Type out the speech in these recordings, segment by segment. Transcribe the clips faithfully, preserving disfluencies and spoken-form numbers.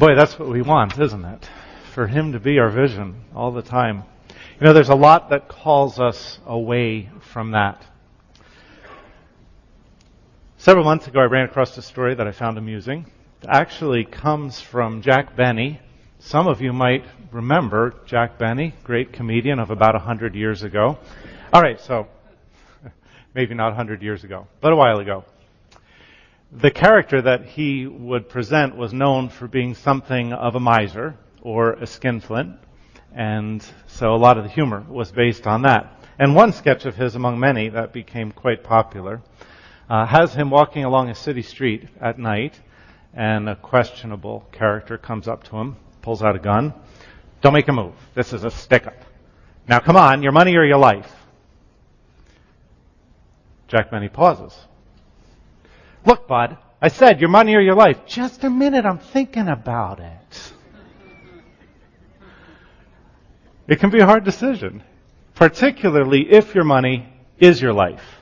Boy, that's what we want, isn't it? For Him to be our vision all the time. You know, there's a lot that calls us away from that. Several months ago, I ran across a story that I found amusing. It actually comes from Jack Benny. Some of you might remember Jack Benny, great comedian of about one hundred years ago. All right, so maybe not one hundred years ago, but a while ago. The character that he would present was known for being something of a miser or a skinflint, and so a lot of the humor was based on that. And one sketch of his, among many, that became quite popular, uh, has him walking along a city street at night, and a questionable character comes up to him, pulls out a gun. "Don't make a move. This is a stick-up. Now come on, your money or your life." Jack Benny pauses. "Look, bud, I said your money or your life." "Just a minute, I'm thinking about it." It can be a hard decision, particularly if your money is your life.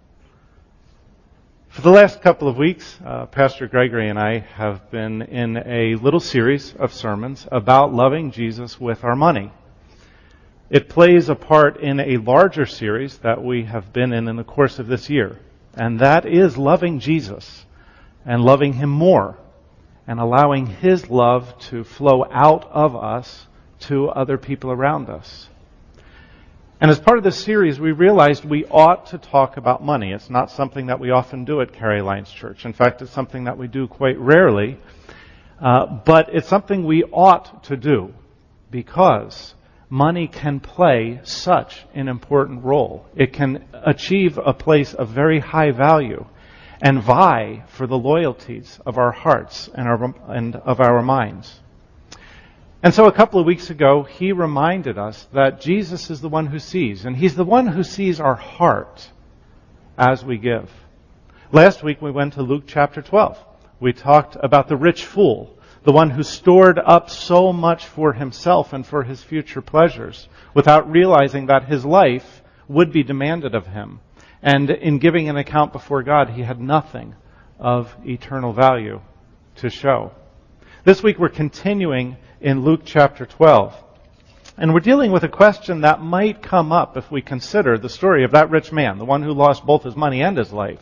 For the last couple of weeks, uh, Pastor Gregory and I have been in a little series of sermons about loving Jesus with our money. It plays a part in a larger series that we have been in in the course of this year. And that is loving Jesus and loving Him more and allowing His love to flow out of us to other people around us. And as part of this series, we realized we ought to talk about money. It's not something that we often do at Carey Alliance Church. In fact, it's something that we do quite rarely. Uh, but it's something we ought to do because money can play such an important role. It can achieve a place of very high value and vie for the loyalties of our hearts and, our, and of our minds. And so a couple of weeks ago, he reminded us that Jesus is the one who sees, and He's the one who sees our heart as we give. Last week we went to Luke chapter twelve. We talked about the rich fool, the one who stored up so much for himself and for his future pleasures without realizing that his life would be demanded of him. And in giving an account before God, he had nothing of eternal value to show. This week we're continuing in Luke chapter twelve. And we're dealing with a question that might come up if we consider the story of that rich man, the one who lost both his money and his life.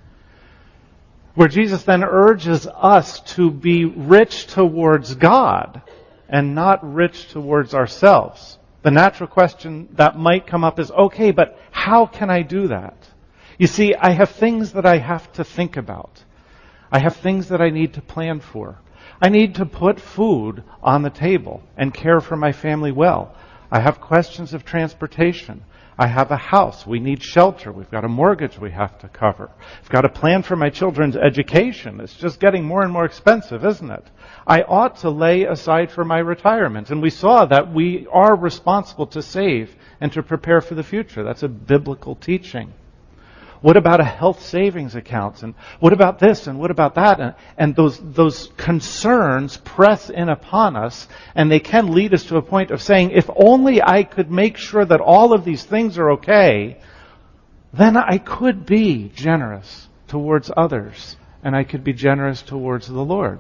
Where Jesus then urges us to be rich towards God and not rich towards ourselves. The natural question that might come up is, okay, but how can I do that? You see, I have things that I have to think about. I have things that I need to plan for. I need to put food on the table and care for my family well. I have questions of transportation. I have a house. We need shelter. We've got a mortgage we have to cover. I've got a plan for my children's education. It's just getting more and more expensive, isn't it? I ought to lay aside for my retirement. And we saw that we are responsible to save and to prepare for the future. That's a biblical teaching. What about a health savings account? And what about this? And what about that? And, and those, those concerns press in upon us, and they can lead us to a point of saying, if only I could make sure that all of these things are okay, then I could be generous towards others, and I could be generous towards the Lord.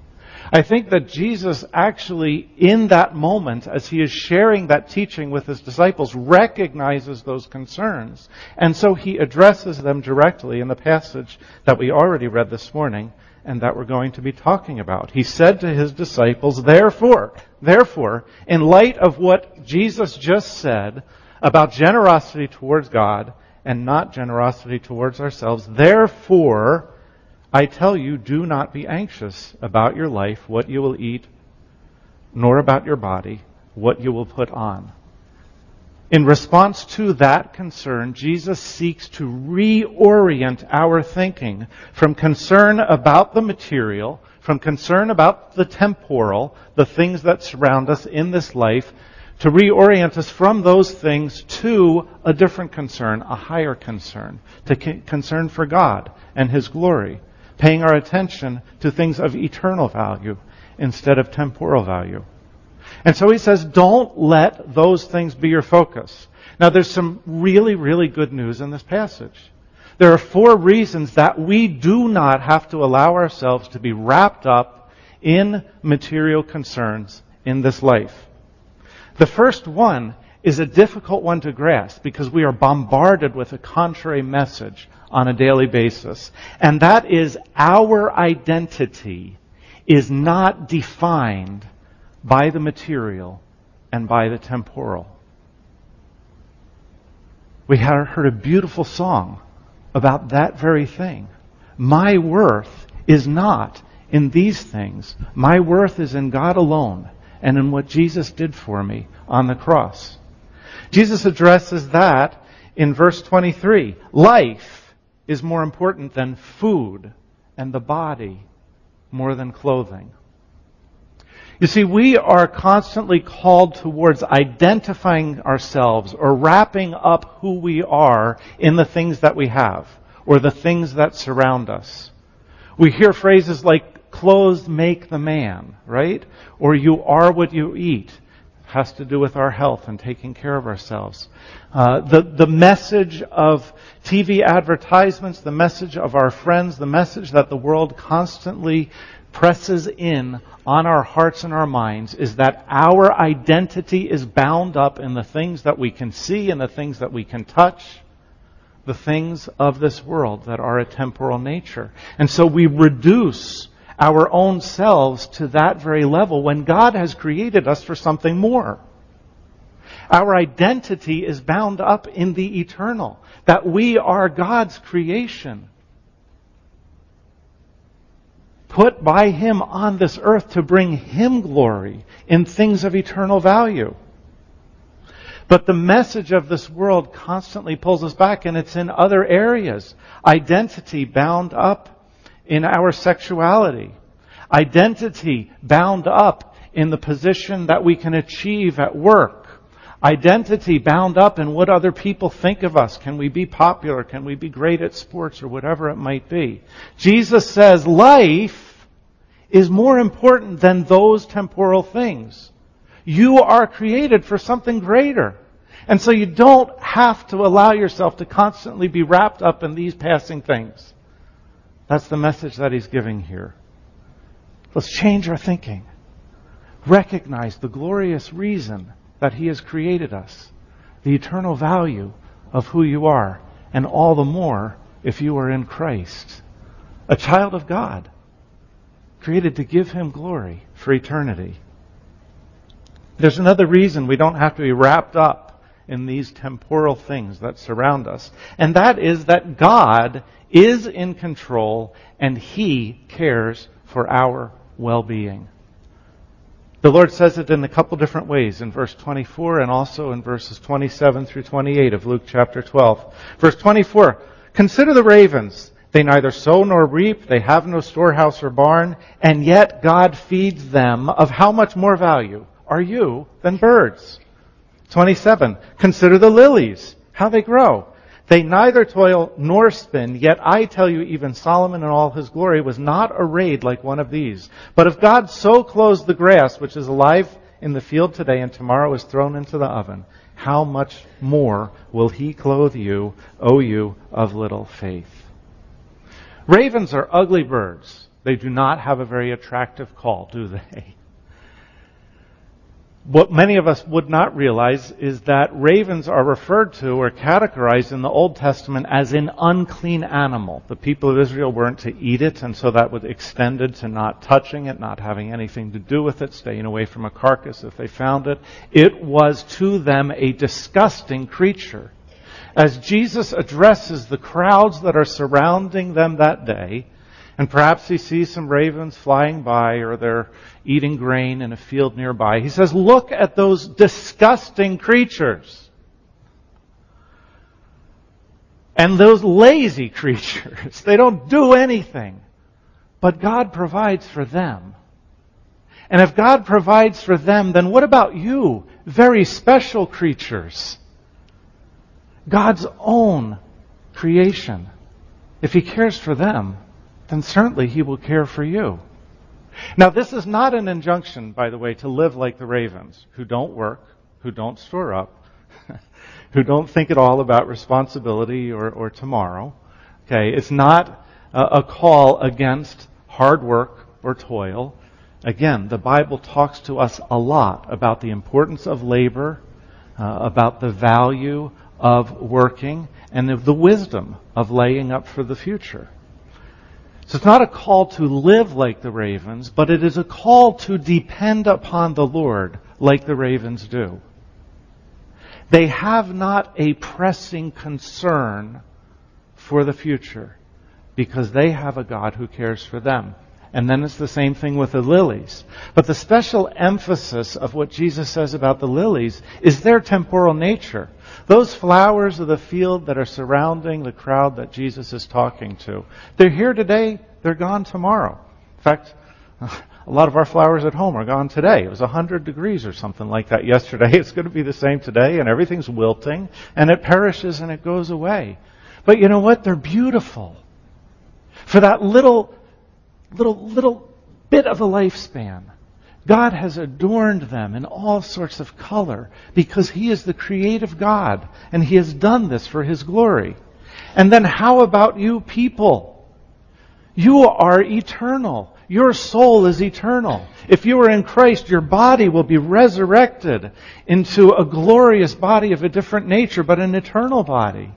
I think that Jesus actually, in that moment, as He is sharing that teaching with His disciples, recognizes those concerns. And so He addresses them directly in the passage that we already read this morning and that we're going to be talking about. He said to His disciples, therefore, therefore, in light of what Jesus just said about generosity towards God and not generosity towards ourselves, therefore, I tell you, do not be anxious about your life, what you will eat, nor about your body, what you will put on. In response to that concern, Jesus seeks to reorient our thinking from concern about the material, from concern about the temporal, the things that surround us in this life, to reorient us from those things to a different concern, a higher concern, to concern for God and His glory. Paying our attention to things of eternal value instead of temporal value. And so He says, don't let those things be your focus. Now there's some really, really good news in this passage. There are four reasons that we do not have to allow ourselves to be wrapped up in material concerns in this life. The first one is a difficult one to grasp because we are bombarded with a contrary message on a daily basis. And that is our identity is not defined by the material and by the temporal. We heard a beautiful song about that very thing. My worth is not in these things. My worth is in God alone and in what Jesus did for me on the cross. Jesus addresses that in verse twenty-three. Life is more important than food, and the body more than clothing. You see, we are constantly called towards identifying ourselves or wrapping up who we are in the things that we have or the things that surround us. We hear phrases like, clothes make the man, right? Or you are what you eat. Has to do with our health and taking care of ourselves. Uh, the, the message of T V advertisements, the message of our friends, the message that the world constantly presses in on our hearts and our minds is that our identity is bound up in the things that we can see and the things that we can touch, the things of this world that are a temporal nature. And so we reduce our own selves to that very level when God has created us for something more. Our identity is bound up in the eternal, that we are God's creation, put by Him on this earth to bring Him glory in things of eternal value. But the message of this world constantly pulls us back, and it's in other areas. Identity bound up in our sexuality. Identity bound up in the position that we can achieve at work. Identity bound up in what other people think of us. Can we be popular? Can we be great at sports or whatever it might be? Jesus says life is more important than those temporal things. You are created for something greater. And so you don't have to allow yourself to constantly be wrapped up in these passing things. That's the message that He's giving here. Let's change our thinking. Recognize the glorious reason that He has created us, the eternal value of who you are, and all the more if you are in Christ. A child of God, created to give Him glory for eternity. There's another reason we don't have to be wrapped up in these temporal things that surround us, and that is that God is in control and He cares for our well-being. The Lord says it in a couple different ways in verse twenty-four and also in verses twenty-seven through twenty-eight of Luke chapter twelve. Verse twenty-four, consider the ravens. They neither sow nor reap. They have no storehouse or barn. And yet God feeds them. Of how much more value are you than birds? twenty-seven, consider the lilies, how they grow. They neither toil nor spin, yet I tell you, even Solomon in all his glory was not arrayed like one of these. But if God so clothes the grass, which is alive in the field today and tomorrow is thrown into the oven, how much more will He clothe you, O you of little faith? Ravens are ugly birds. They do not have a very attractive call, do they? What many of us would not realize is that ravens are referred to or categorized in the Old Testament as an unclean animal. The people of Israel weren't to eat it, and so that was extended to not touching it, not having anything to do with it, staying away from a carcass if they found it. It was to them a disgusting creature. As Jesus addresses the crowds that are surrounding them that day, and perhaps He sees some ravens flying by or they're eating grain in a field nearby, He says, look at those disgusting creatures. And those lazy creatures. They don't do anything. But God provides for them. And if God provides for them, then what about you? Very special creatures. God's own creation. If He cares for them, then certainly He will care for you. Now, this is not an injunction, by the way, to live like the ravens, who don't work, who don't store up, who don't think at all about responsibility or, or tomorrow. Okay, it's not a, a call against hard work or toil. Again, the Bible talks to us a lot about the importance of labor, uh, about the value of working, and of the wisdom of laying up for the future. So it's not a call to live like the ravens, but it is a call to depend upon the Lord like the ravens do. They have not a pressing concern for the future because they have a God who cares for them. And then it's the same thing with the lilies. But the special emphasis of what Jesus says about the lilies is their temporal nature. Those flowers of the field that are surrounding the crowd that Jesus is talking to, they're here today, they're gone tomorrow. In fact, a lot of our flowers at home are gone today. It was one hundred degrees or something like that yesterday. It's going to be the same today, and everything's wilting, and it perishes and it goes away. But you know what? They're beautiful. For that little Little, little bit of a lifespan, God has adorned them in all sorts of color because He is the creative God and He has done this for His glory. And then how about you people? You are eternal. Your soul is eternal. If you are in Christ, your body will be resurrected into a glorious body of a different nature, but an eternal body.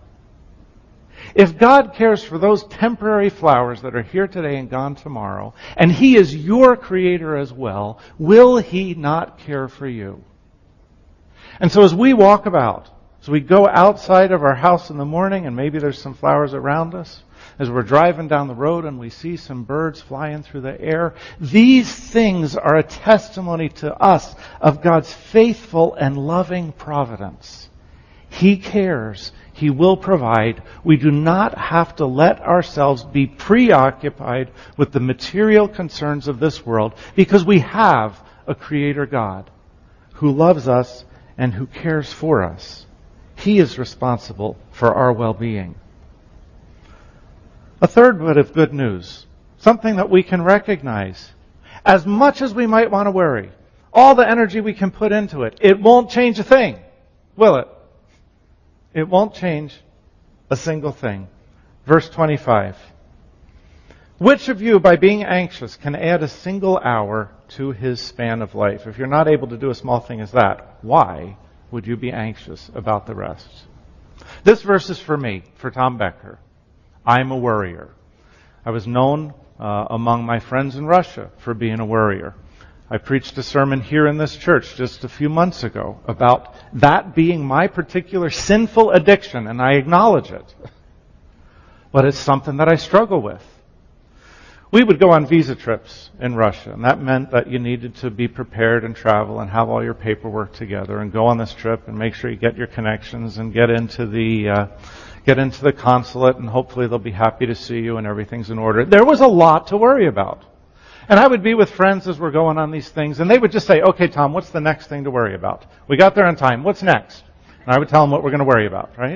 If God cares for those temporary flowers that are here today and gone tomorrow, and He is your Creator as well, will He not care for you? And so as we walk about, as we go outside of our house in the morning, and maybe there's some flowers around us, as we're driving down the road and we see some birds flying through the air, these things are a testimony to us of God's faithful and loving providence. He cares. He will provide. We do not have to let ourselves be preoccupied with the material concerns of this world because we have a Creator God who loves us and who cares for us. He is responsible for our well-being. A third bit of good news, something that we can recognize. As much as we might want to worry, all the energy we can put into it, it won't change a thing, will it? It won't change a single thing. Verse twenty-five. Which of you, by being anxious, can add a single hour to his span of life? If you're not able to do a small thing as that, why would you be anxious about the rest? This verse is for me, for Tom Becker. I'm a worrier. I was known uh, among my friends in Russia for being a worrier. I preached a sermon here in this church just a few months ago about that being my particular sinful addiction, and I acknowledge it. But it's something that I struggle with. We would go on visa trips in Russia, and that meant that you needed to be prepared and travel and have all your paperwork together and go on this trip and make sure you get your connections and get into the uh, get into the consulate, and hopefully they'll be happy to see you and everything's in order. There was a lot to worry about. And I would be with friends as we're going on these things, and they would just say, okay, Tom, what's the next thing to worry about? We got there on time. What's next? And I would tell them what we're going to worry about, right?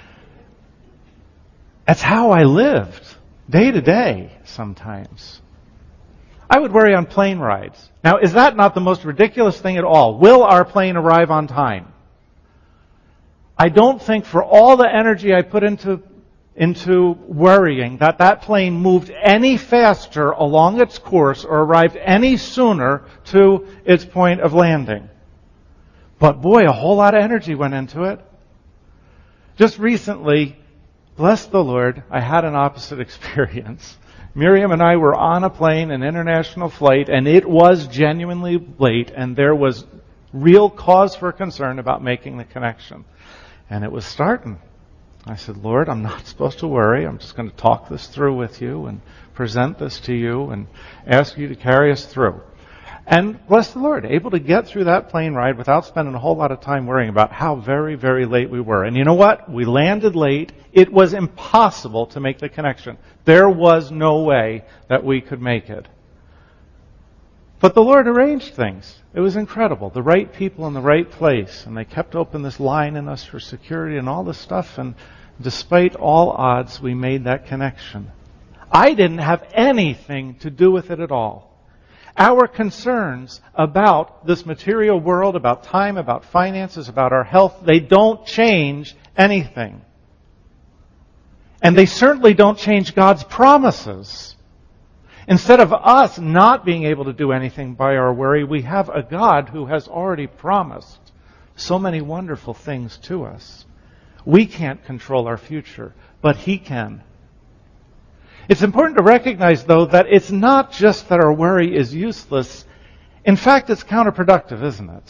That's how I lived, day to day, sometimes. I would worry on plane rides. Now, is that not the most ridiculous thing at all? Will our plane arrive on time? I don't think for all the energy I put into into worrying that that plane moved any faster along its course or arrived any sooner to its point of landing. But boy, a whole lot of energy went into it. Just recently, bless the Lord, I had an opposite experience. Miriam and I were on a plane, an international flight, and it was genuinely late, and there was real cause for concern about making the connection. And it was starting. I said, Lord, I'm not supposed to worry. I'm just going to talk this through with you and present this to you and ask you to carry us through. And bless the Lord, able to get through that plane ride without spending a whole lot of time worrying about how very, very late we were. And you know what? We landed late. It was impossible to make the connection. There was no way that we could make it. But the Lord arranged things. It was incredible. The right people in the right place. And they kept open this line in us for security and all this stuff. And despite all odds, we made that connection. I didn't have anything to do with it at all. Our concerns about this material world, about time, about finances, about our health, they don't change anything. And they certainly don't change God's promises. Instead of us not being able to do anything by our worry, we have a God who has already promised so many wonderful things to us. We can't control our future, but He can. It's important to recognize, though, that it's not just that our worry is useless. In fact, it's counterproductive, isn't it?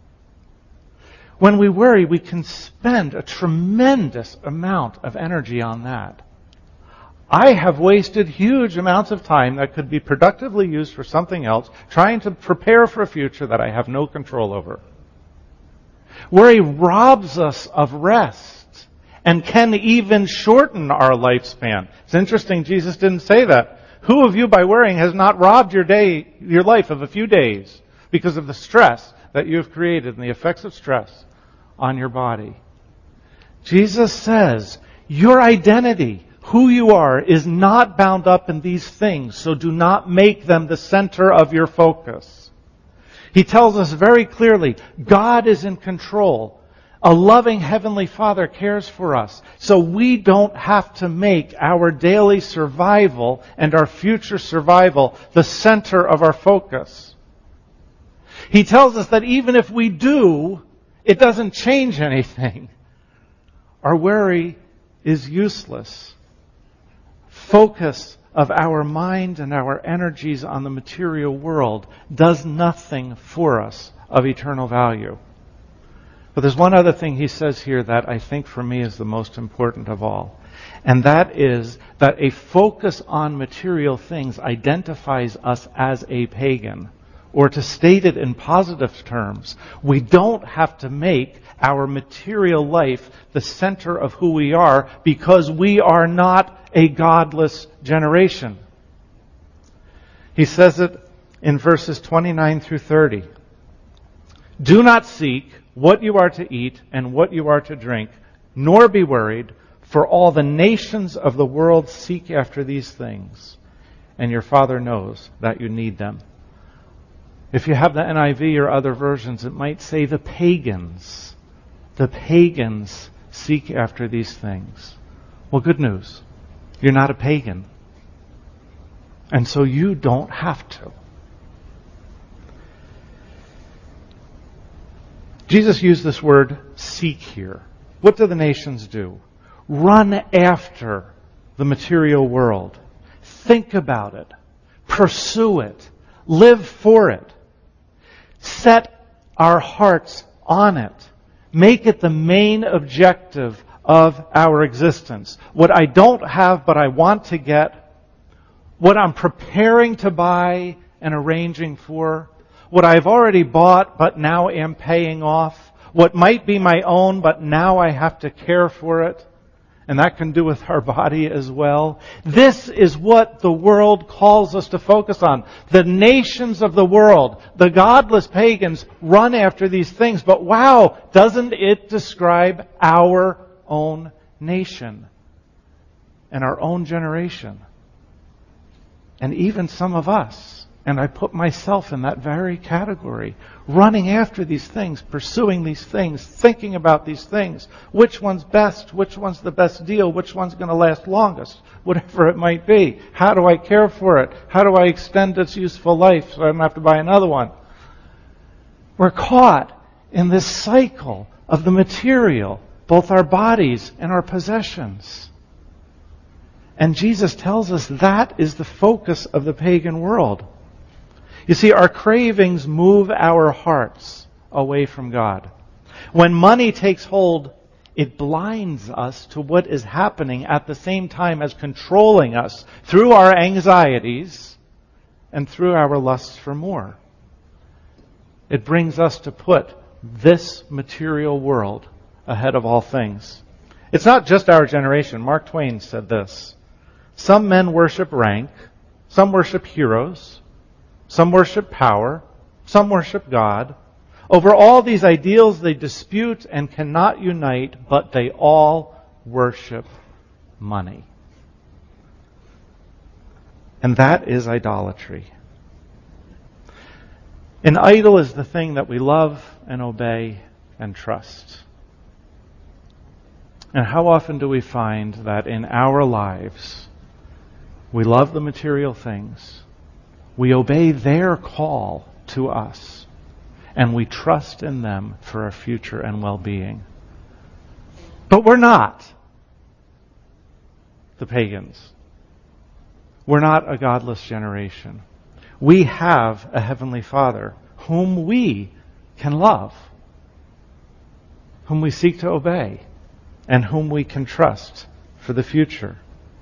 When we worry, we can spend a tremendous amount of energy on that. I have wasted huge amounts of time that could be productively used for something else, trying to prepare for a future that I have no control over. Worry robs us of rest and can even shorten our lifespan. It's interesting, Jesus didn't say that. Who of you by worrying has not robbed your day, your life of a few days because of the stress that you have created and the effects of stress on your body? Jesus says, your identity, who you are, is not bound up in these things, so do not make them the center of your focus. He tells us very clearly, God is in control. A loving Heavenly Father cares for us, so we don't have to make our daily survival and our future survival the center of our focus. He tells us that even if we do, it doesn't change anything. Our worry is useless. Focus of our mind and our energies on the material world does nothing for us of eternal value. But there's one other thing he says here that I think for me is the most important of all. And that is that a focus on material things identifies us as a pagan. Or to state it in positive terms, we don't have to make our material life the center of who we are because we are not a godless generation. He says it in verses twenty-nine through thirty. Do not seek what you are to eat and what you are to drink, nor be worried, for all the nations of the world seek after these things, and your Father knows that you need them. If you have the N I V or other versions, it might say the pagans. The pagans seek after these things. Well, good news. You're not a pagan. And so you don't have to. Jesus used this word seek here. What do the nations do? Run after the material world. Think about it. Pursue it. Live for it. Set our hearts on it. Make it the main objective of our existence. What I don't have but I want to get. What I'm preparing to buy and arranging for. What I've already bought but now am paying off. What might be my own but now I have to care for it. And that can do with our body as well. This is what the world calls us to focus on. The nations of the world, the godless pagans, run after these things. But wow, doesn't it describe our own nation and our own generation? And even some of us. And I put myself in that very category. Running after these things, pursuing these things, thinking about these things. Which one's best? Which one's the best deal? Which one's going to last longest? Whatever it might be. How do I care for it? How do I extend its useful life so I don't have to buy another one? We're caught in this cycle of the material, both our bodies and our possessions. And Jesus tells us that is the focus of the pagan world. You see, our cravings move our hearts away from God. When money takes hold, it blinds us to what is happening at the same time as controlling us through our anxieties and through our lusts for more. It brings us to put this material world ahead of all things. It's not just our generation. Mark Twain said this. Some men worship rank, some worship heroes, some worship power, some worship God. Over all these ideals they dispute and cannot unite, but they all worship money. And that is idolatry. An idol is the thing that we love and obey and trust. And how often do we find that in our lives we love the material things, We obey their call to us, and we trust in them for our future and well-being. But we're not the pagans. We're not a godless generation. We have a Heavenly Father whom we can love, whom we seek to obey, and whom we can trust for the future.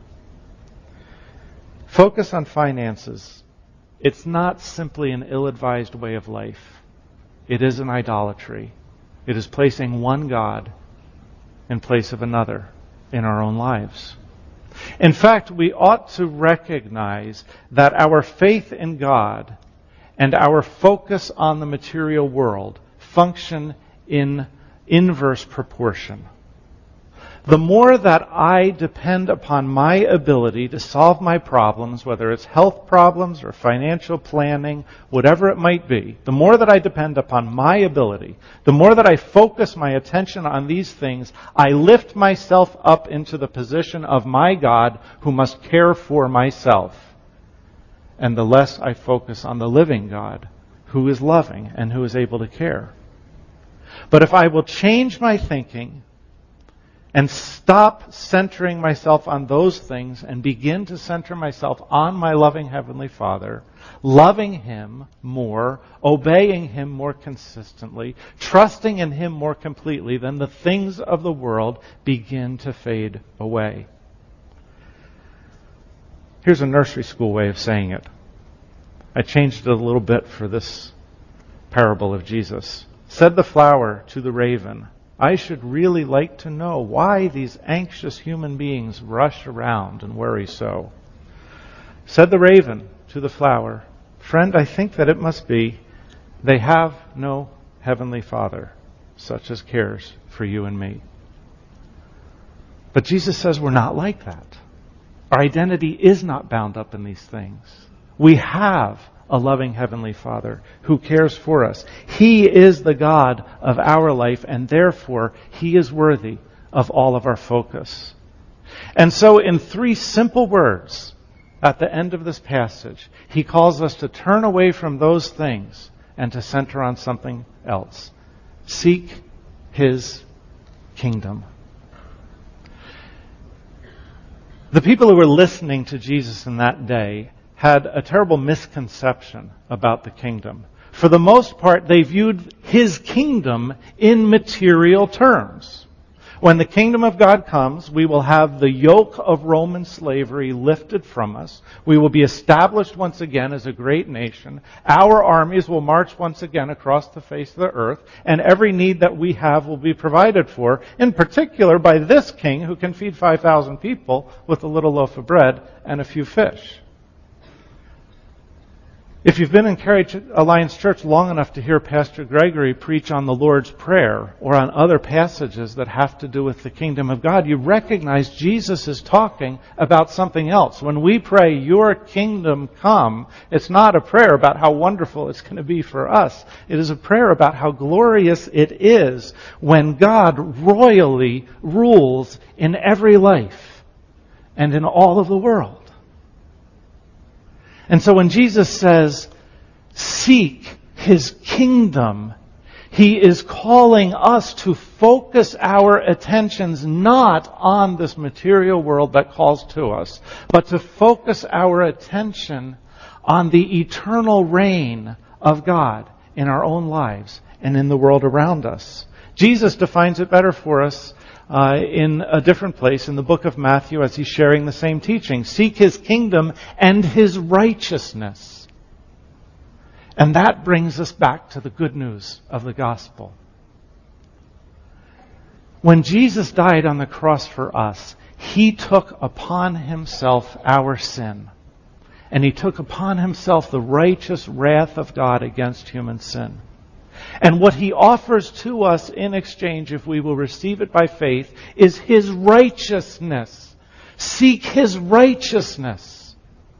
Focus on finances. It's not simply an ill-advised way of life. It is an idolatry. It is placing one God in place of another in our own lives. In fact, we ought to recognize that our faith in God and our focus on the material world function in inverse proportion. The more that I depend upon my ability to solve my problems, whether it's health problems or financial planning, whatever it might be, the more that I depend upon my ability, the more that I focus my attention on these things, I lift myself up into the position of my God who must care for myself. And the less I focus on the living God who is loving and who is able to care. But if I will change my thinking and stop centering myself on those things and begin to center myself on my loving Heavenly Father, loving Him more, obeying Him more consistently, trusting in Him more completely, then the things of the world begin to fade away. Here's a nursery school way of saying it. I changed it a little bit for this parable of Jesus. Said the flower to the raven, I should really like to know why these anxious human beings rush around and worry so. Said the raven to the flower, friend, I think that it must be they have no heavenly Father, such as cares for you and me. But Jesus says we're not like that. Our identity is not bound up in these things. We have a loving Heavenly Father who cares for us. He is the God of our life, and therefore He is worthy of all of our focus. And so in three simple words at the end of this passage, He calls us to turn away from those things and to center on something else. Seek His kingdom. The people who were listening to Jesus in that day had a terrible misconception about the kingdom. For the most part, they viewed His kingdom in material terms. When the kingdom of God comes, we will have the yoke of Roman slavery lifted from us. We will be established once again as a great nation. Our armies will march once again across the face of the earth, and every need that we have will be provided for, in particular by this king who can feed five thousand people with a little loaf of bread and a few fish. If you've been in Cary Alliance Church long enough to hear Pastor Gregory preach on the Lord's Prayer or on other passages that have to do with the kingdom of God, you recognize Jesus is talking about something else. When we pray, your kingdom come, it's not a prayer about how wonderful it's going to be for us. It is a prayer about how glorious it is when God royally rules in every life and in all of the world. And so when Jesus says, seek His kingdom, He is calling us to focus our attentions not on this material world that calls to us, but to focus our attention on the eternal reign of God in our own lives and in the world around us. Jesus defines it better for us Uh, in a different place in the book of Matthew as He's sharing the same teaching. Seek His kingdom and His righteousness. And that brings us back to the good news of the gospel. When Jesus died on the cross for us, He took upon Himself our sin. And He took upon Himself the righteous wrath of God against human sin. And what He offers to us in exchange, if we will receive it by faith, is His righteousness. Seek His righteousness.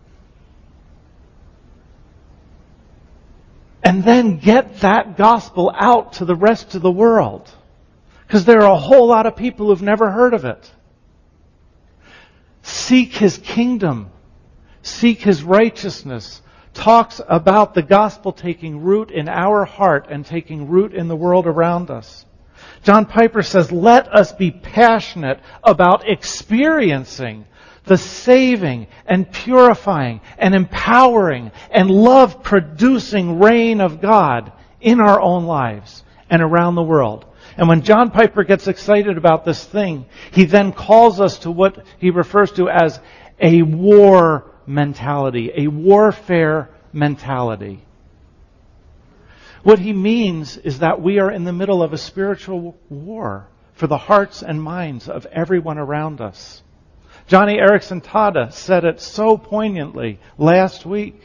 And then get that gospel out to the rest of the world. Because there are a whole lot of people who've never heard of it. Seek His kingdom. Seek His righteousness. talks about the gospel taking root in our heart and taking root in the world around us. John Piper says, let us be passionate about experiencing the saving and purifying and empowering and love-producing reign of God in our own lives and around the world. And when John Piper gets excited about this thing, he then calls us to what he refers to as a war mentality, a warfare mentality. What he means is that we are in the middle of a spiritual war for the hearts and minds of everyone around us. Johnny Erickson Tada said it so poignantly last week.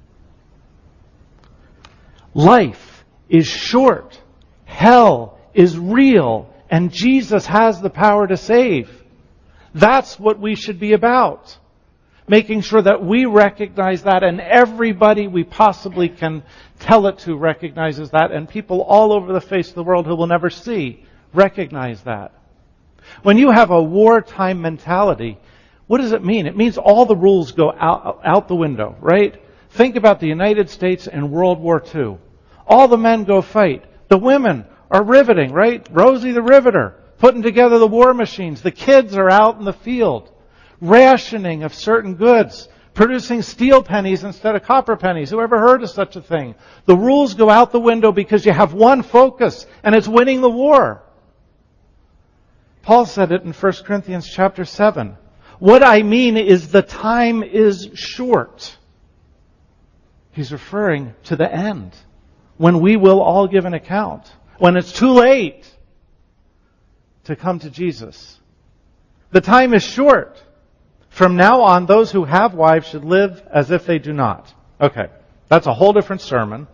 Life is short. Hell is real. And Jesus has the power to save. That's what we should be about. Making sure that we recognize that, and everybody we possibly can tell it to recognizes that, and people all over the face of the world who will never see recognize that. When you have a wartime mentality, what does it mean? It means all the rules go out, out the window, right? Think about the United States in World War Two. All the men go fight. The women are riveting, right? Rosie the Riveter, putting together the war machines. The kids are out in the field. Rationing of certain goods. Producing steel pennies instead of copper pennies. Who ever heard of such a thing? The rules go out the window because you have one focus, and it's winning the war. Paul said it in First Corinthians chapter seven. What I mean is the time is short. He's referring to the end, when we will all give an account, when it's too late to come to Jesus. The time is short. From now on, those who have wives should live as if they do not. Okay, that's a whole different sermon.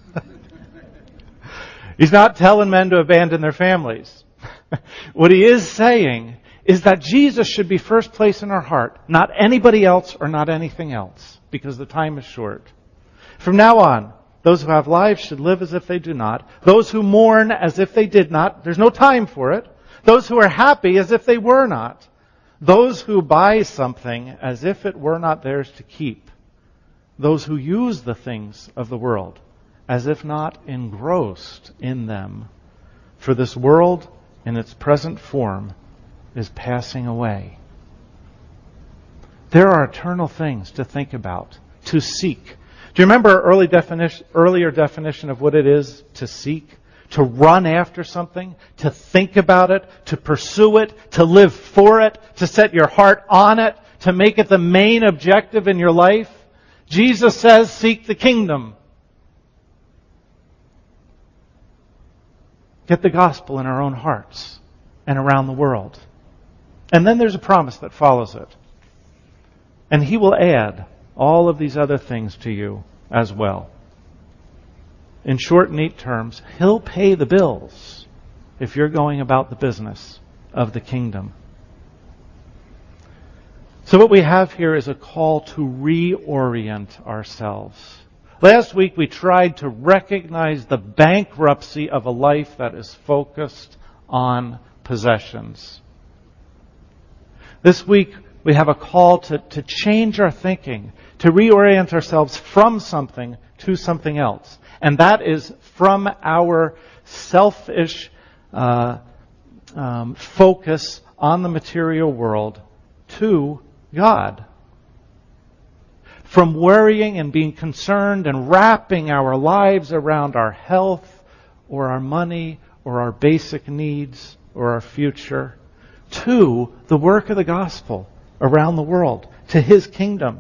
He's not telling men to abandon their families. What he is saying is that Jesus should be first place in our heart, not anybody else or not anything else, because the time is short. From now on, those who have lives should live as if they do not. Those who mourn as if they did not. There's no time for it. Those who are happy as if they were not. Those who buy something as if it were not theirs to keep. Those who use the things of the world as if not engrossed in them. For this world in its present form is passing away. There are eternal things to think about, to seek. Do you remember our early definition, earlier definition of what it is to seek? To run after something, to think about it, to pursue it, to live for it, to set your heart on it, to make it the main objective in your life. Jesus says, seek the kingdom. Get the gospel in our own hearts and around the world. And then there's a promise that follows it. And He will add all of these other things to you as well. In short, neat terms, He'll pay the bills if you're going about the business of the kingdom. So what we have here is a call to reorient ourselves. Last week we tried to recognize the bankruptcy of a life that is focused on possessions. This week we have a call to, to change our thinking, to reorient ourselves from something to something else. And that is from our selfish uh, um, focus on the material world to God. From worrying and being concerned and wrapping our lives around our health or our money or our basic needs or our future, to the work of the gospel around the world, to His kingdom.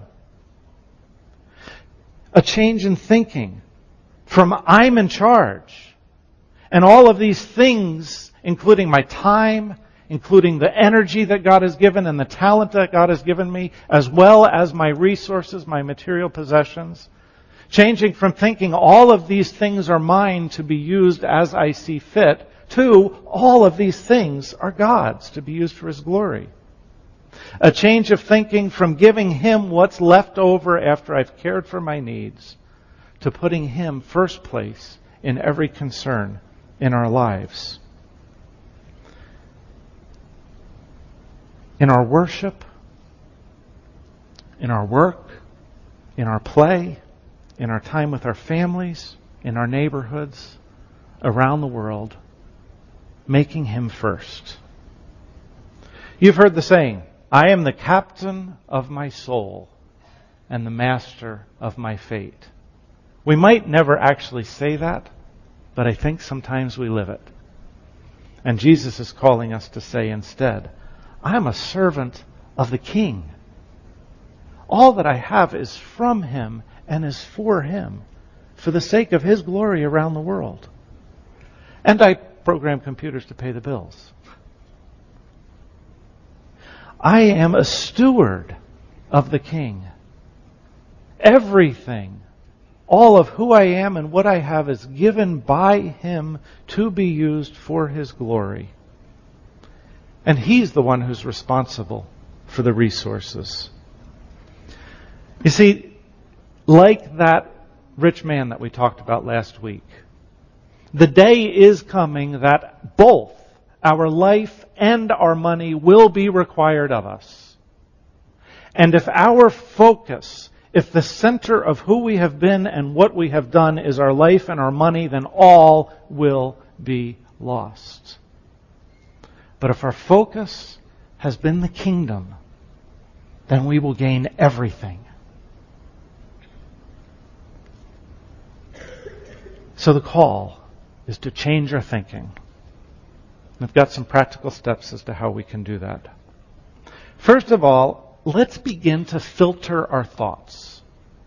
A change in thinking from I'm in charge and all of these things, including my time, including the energy that God has given and the talent that God has given me, as well as my resources, my material possessions. Changing from thinking all of these things are mine to be used as I see fit, to all of these things are God's to be used for His glory. A change of thinking from giving Him what's left over after I've cared for my needs, to putting Him first place in every concern in our lives. In our worship, in our work, in our play, in our time with our families, in our neighborhoods, around the world, making Him first. You've heard the saying, I am the captain of my soul and the master of my fate. We might never actually say that, but I think sometimes we live it. And Jesus is calling us to say instead, I am a servant of the King. All that I have is from Him and is for Him, for the sake of His glory around the world. And I program computers to pay the bills. I am a steward of the King. Everything, all of who I am and what I have is given by Him to be used for His glory. And He's the one who's responsible for the resources. You see, like that rich man that we talked about last week, the day is coming that both our life and our money will be required of us. And if our focus, if the center of who we have been and what we have done is our life and our money, then all will be lost. But if our focus has been the kingdom, then we will gain everything. So the call is to change our thinking. I've got some practical steps as to how we can do that. First of all, let's begin to filter our thoughts.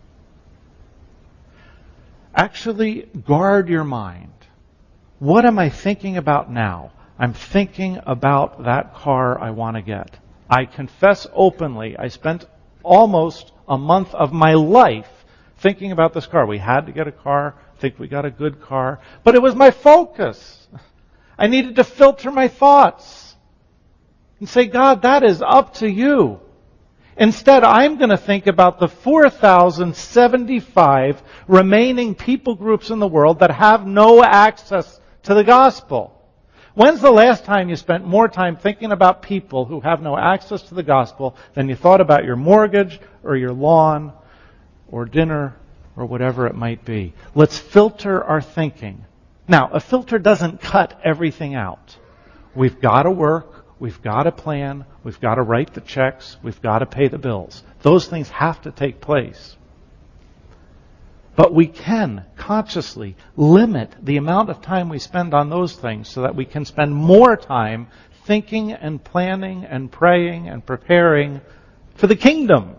Actually, guard your mind. What am I thinking about now? I'm thinking about that car I want to get. I confess openly, I spent almost a month of my life thinking about this car. We had to get a car. I think we got a good car. But it was my focus. I needed to filter my thoughts and say, God, that is up to you. Instead, I'm going to think about the four thousand seventy-five remaining people groups in the world that have no access to the gospel. When's the last time you spent more time thinking about people who have no access to the gospel than you thought about your mortgage or your lawn or dinner or whatever it might be? Let's filter our thinking. Now, a filter doesn't cut everything out. We've got to work. We've got to plan. We've got to write the checks. We've got to pay the bills. Those things have to take place. But we can consciously limit the amount of time we spend on those things so that we can spend more time thinking and planning and praying and preparing for the kingdom.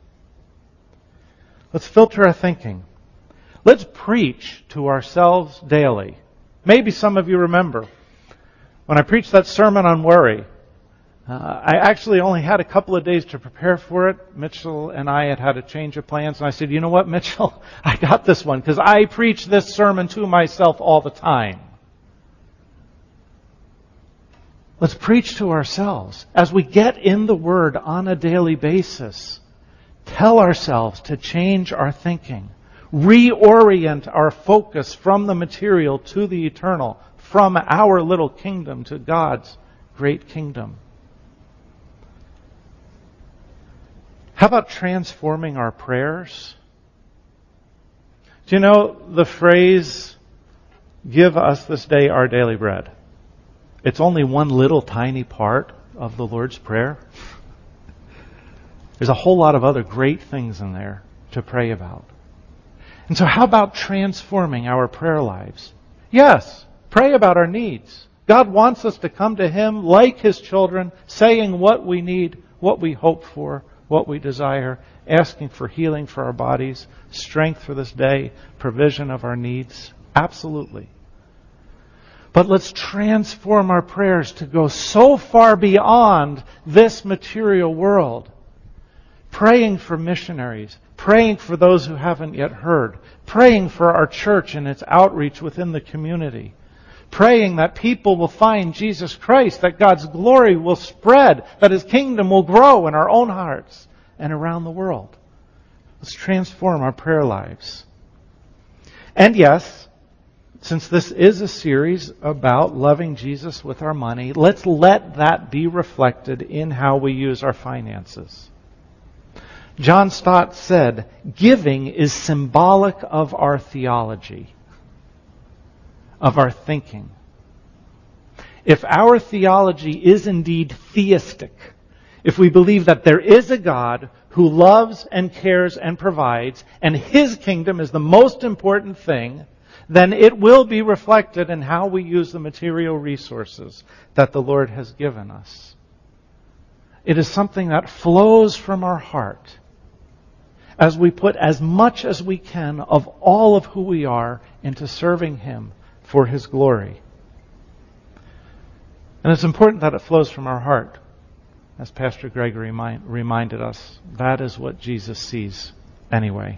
Let's filter our thinking. Let's preach to ourselves daily. Maybe some of you remember when I preached that sermon on worry. Uh, I actually only had a couple of days to prepare for it. Mitchell and I had had a change of plans, and I said, you know what, Mitchell? I got this one, because I preach this sermon to myself all the time. Let's preach to ourselves. As we get in the Word on a daily basis, tell ourselves to change our thinking. Reorient our focus from the material to the eternal, from our little kingdom to God's great kingdom. How about transforming our prayers? Do you know the phrase, give us this day our daily bread? It's only one little tiny part of the Lord's Prayer. There's a whole lot of other great things in there to pray about. And so how about transforming our prayer lives? Yes, pray about our needs. God wants us to come to Him like His children, saying what we need, what we hope for, what we desire, asking for healing for our bodies, strength for this day, provision of our needs. Absolutely. But let's transform our prayers to go so far beyond this material world. Praying for missionaries, praying for those who haven't yet heard, praying for our church and its outreach within the community, praying that people will find Jesus Christ, that God's glory will spread, that His kingdom will grow in our own hearts and around the world. Let's transform our prayer lives. And yes, since this is a series about loving Jesus with our money, let's let that be reflected in how we use our finances. John Stott said, "Giving is symbolic of our theology, of our thinking." If our theology is indeed theistic, if we believe that there is a God who loves and cares and provides, and His kingdom is the most important thing, then it will be reflected in how we use the material resources that the Lord has given us. It is something that flows from our heart as we put as much as we can of all of who we are into serving Him for His glory. And it's important that it flows from our heart. As Pastor Greg remind, reminded us, that is what Jesus sees anyway.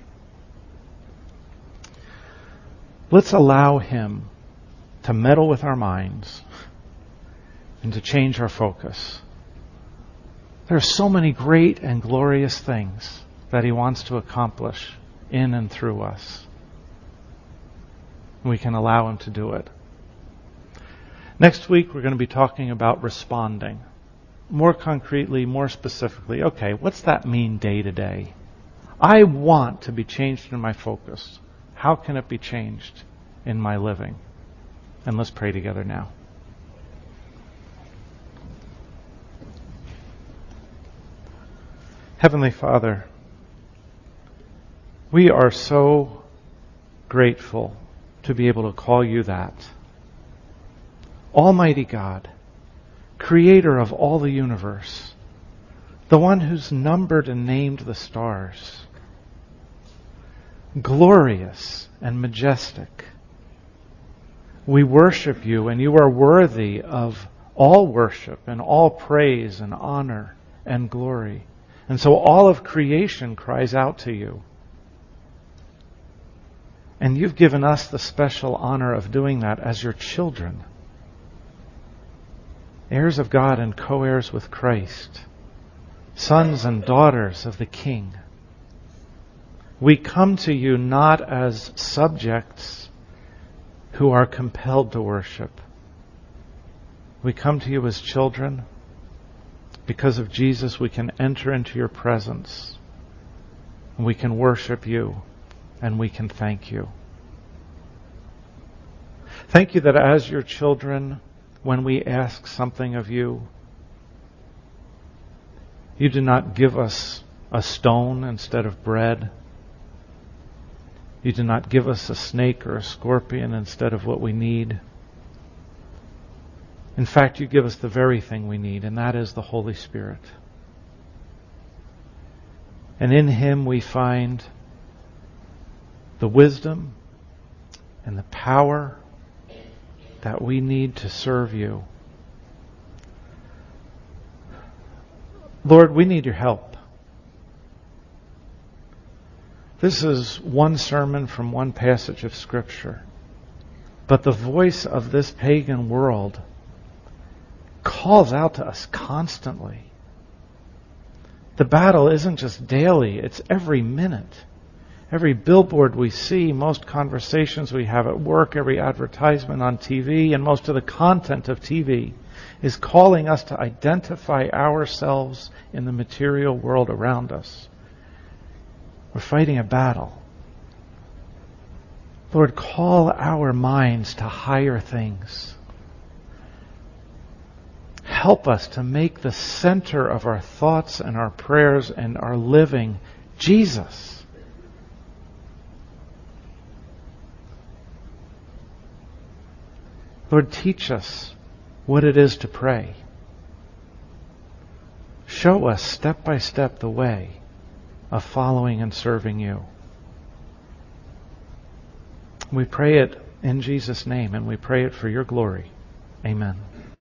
Let's allow Him to meddle with our minds and to change our focus. There are so many great and glorious things that He wants to accomplish in and through us. We can allow Him to do it. Next week, we're going to be talking about responding. More concretely, more specifically, okay, what's that mean day to day? I want to be changed in my focus. How can it be changed in my living? And let's pray together now. Heavenly Father, we are so grateful to be able to call You that. Almighty God, Creator of all the universe, the one who's numbered and named the stars, glorious and majestic. We worship You, and You are worthy of all worship and all praise and honor and glory. And so all of creation cries out to You. And You've given us the special honor of doing that as Your children, heirs of God and co-heirs with Christ, sons and daughters of the King. We come to You not as subjects who are compelled to worship. We come to You as children. Because of Jesus, we can enter into Your presence. We can worship You, and we can thank You. Thank You that as Your children, when we ask something of You, You do not give us a stone instead of bread. You do not give us a snake or a scorpion instead of what we need. In fact, You give us the very thing we need, and that is the Holy Spirit. And in Him we find the wisdom and the power that we need to serve You. Lord, we need Your help. This is one sermon from one passage of Scripture, but the voice of this pagan world calls out to us constantly. The battle isn't just daily, it's every minute. Every billboard we see, most conversations we have at work, every advertisement on T V, and most of the content of T V is calling us to identify ourselves in the material world around us. We're fighting a battle. Lord, call our minds to higher things. Help us to make the center of our thoughts and our prayers and our living Jesus. Lord, teach us what it is to pray. Show us step by step the way of following and serving You. We pray it in Jesus' name, and we pray it for Your glory. Amen.